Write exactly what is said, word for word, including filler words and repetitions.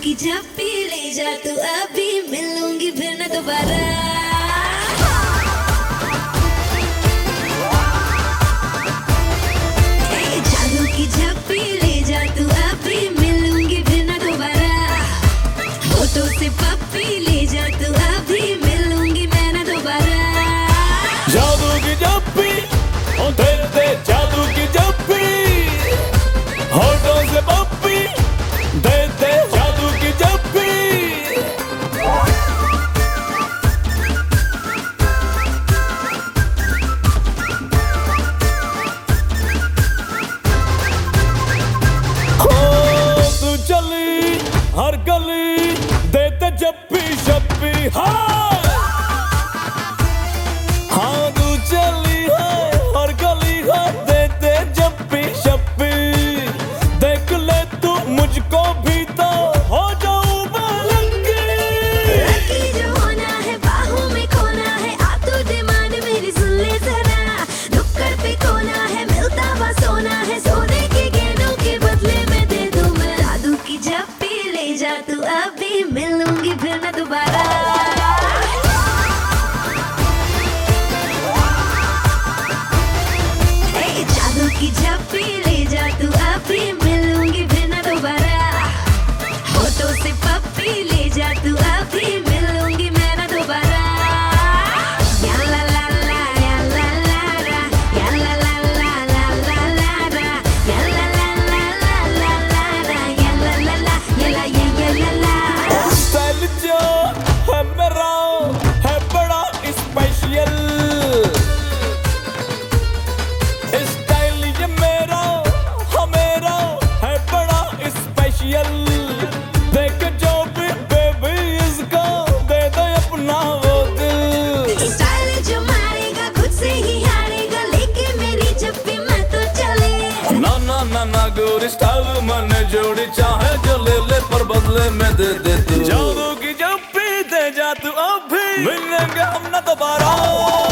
की झप्पी ले जा तू अभी, मिलूंगी फिर न दोबारा। जादू की झप्पी ले जा तू अभी, मिलूंगी फिर न दोबारा। फोटो से पप्पी ले जा तू अभी, मिलूंगी मैं न दोबारा। जादू की झप्पी ओ तेरे दे, जादू की झप्पी होठों से पप्पी दे दे, जादू की झप्पी। तू चली हर गली देते जप्पी शप्पी, हाँ हाँ तू चली है हर गली है देते जप्पी शप्पी। देख ले तू मुझको भी तो हो जाऊं बालंगी। लकी जो होना है बाहों में खोना है, आ तू डिमांड मेरी सुन ले जरा। नुक्कड़ पे कोना है मिलता हुआ सोना है, सोने के गहनों के बदले में दे दूं मैं। जादू की झप्पी ले जा तू अभी, मिलूंगी फिर न दोबारा। जादू की झप्पी ले जा तू अभी, मिलूंगी फिर न दोबारा। होठों से पप्पी ले जा तू अभी, मिलूंगी मैं न दोबारा। या ला ला ला या ला ला ला, या ला ला ला ला ला ला ला, या ला ला ला ला ला ला ला, या ला ला ला या ला या या ला ला। स्टाइल जो है मेरा है बड़ा स्पेशल, स्टाइल ये मेरा हाँ मेरा है बड़ा स्पेशल। देख जो भी बेबी इसको दे दे अपना वो दिल। स्टाइल जो मारेगा खुद से ही हारेगा, लेके मेरी झप्पी मैं तो चले। ना ना ना ना गोरी स्टाइल मैंने जोड़ी, चाहे जो ले ले पर बदले में दे दे तू। जादू की झप्पी दे जा तू अभी, मिलेंगे हम ना दोबारा।